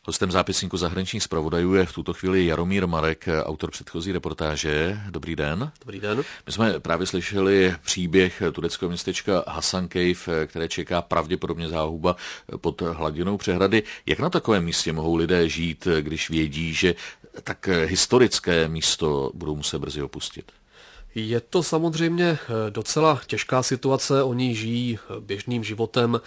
Hostem zápisníku zahraničních zpravodajů je v tuto chvíli Jaromír Marek, autor předchozí reportáže. Dobrý den. Dobrý den. My jsme právě slyšeli příběh tureckého městečka Hasankeyf, které čeká pravděpodobně záhuba pod hladinou přehrady. Jak na takovém místě mohou lidé žít, když vědí, že tak historické místo budou muset brzy opustit? Je to samozřejmě docela těžká situace, oni žijí běžným životem,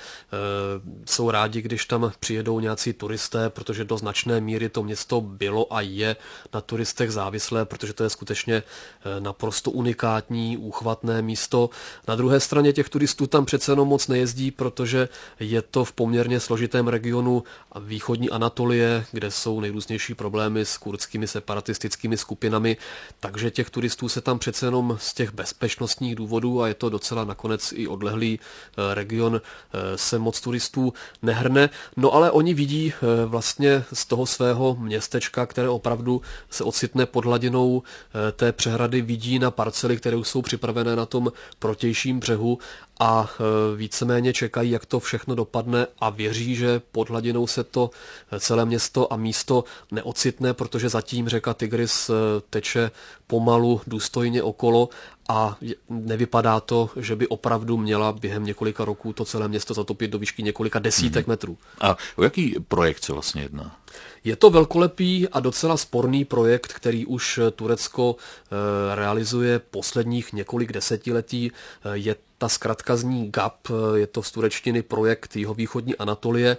jsou rádi, když tam přijedou nějací turisté, protože do značné míry to město bylo a je na turistech závislé, protože to je skutečně naprosto unikátní, úchvatné místo. Na druhé straně těch turistů tam přece jenom moc nejezdí, protože je to v poměrně složitém regionu východní Anatolie, kde jsou nejrůznější problémy s kurdskými separatistickými skupinami, takže těch turistů se tam přece jenom z těch bezpečnostních důvodů, a je to docela nakonec i odlehlý region, se moc turistů nehrne. No ale oni vidí vlastně z toho svého městečka, které opravdu se ocitne pod hladinou té přehrady, vidí na parcely, které už jsou připravené na tom protějším břehu a víceméně čekají, jak to všechno dopadne a věří, že pod hladinou se to celé město a místo neocitne, protože zatím řeka Tigris teče pomalu, důstojně okolo a nevypadá to, že by opravdu měla během několika roků to celé město zatopit do výšky několika desítek metrů. A o jaký projekt se vlastně jedná? Je to velkolepý a docela sporný projekt, který už Turecko realizuje posledních několik desetiletí. Je ta zkratka zní GAP, je to z turečtiny projekt jihovýchodní Anatolie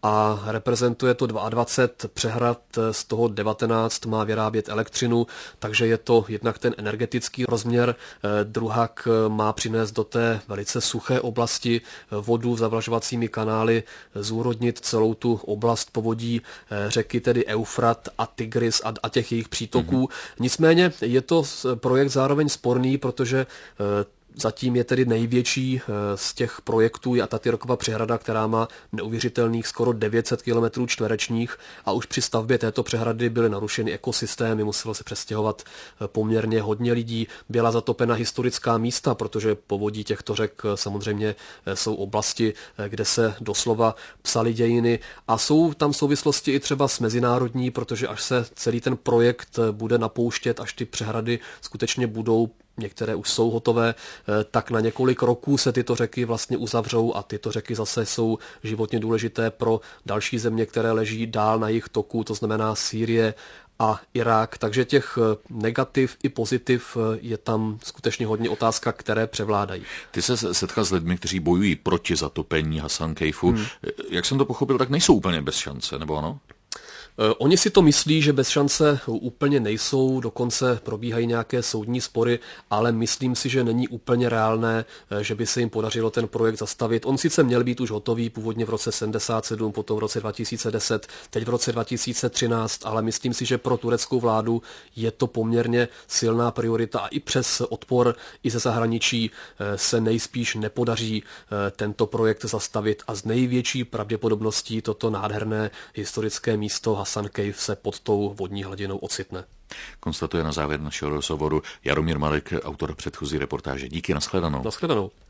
a reprezentuje to 22 přehrad, z toho 19 má vyrábět elektřinu, takže je to jednak ten energetický rozměr, druhak má přinést do té velice suché oblasti vodu zavlažovacími kanály, zúrodnit celou tu oblast povodí řeky, tedy Eufrat a Tigris a těch jejich přítoků. Nicméně je to projekt zároveň sporný, protože zatím je tedy největší z těch projektů je Atatürkova přehrada, která má neuvěřitelných skoro 900 km čtverečních a už při stavbě této přehrady byly narušeny ekosystémy, muselo se přestěhovat poměrně hodně lidí, byla zatopena historická místa, protože povodí těchto řek samozřejmě jsou oblasti, kde se doslova psaly dějiny a jsou tam souvislosti i třeba s mezinárodní, protože až se celý ten projekt bude napouštět, až ty přehrady skutečně budou, některé už jsou hotové, tak na několik roků se tyto řeky vlastně uzavřou a tyto řeky zase jsou životně důležité pro další země, které leží dál na jejich toku, to znamená Sýrie a Irák. Takže těch negativ i pozitiv je tam skutečně hodně, otázka, které převládají. Ty se setkal s lidmi, kteří bojují proti zatopení Hasankeyfu. Jak jsem to pochopil, tak nejsou úplně bez šance, nebo ano? Oni si to myslí, že bez šance úplně nejsou, dokonce probíhají nějaké soudní spory, ale myslím si, že není úplně reálné, že by se jim podařilo ten projekt zastavit. On sice měl být už hotový původně v roce 77, potom v roce 2010, teď v roce 2013, ale myslím si, že pro tureckou vládu je to poměrně silná priorita a i přes odpor i ze zahraničí se nejspíš nepodaří tento projekt zastavit a z největší pravděpodobností toto nádherné historické místo Hasankeyf se pod tou vodní hladinou ocitne. Konstatuje na závěr našeho rozhovoru Jaromír Marek, autor předchozí reportáže. Díky, nashledanou. Nashledanou.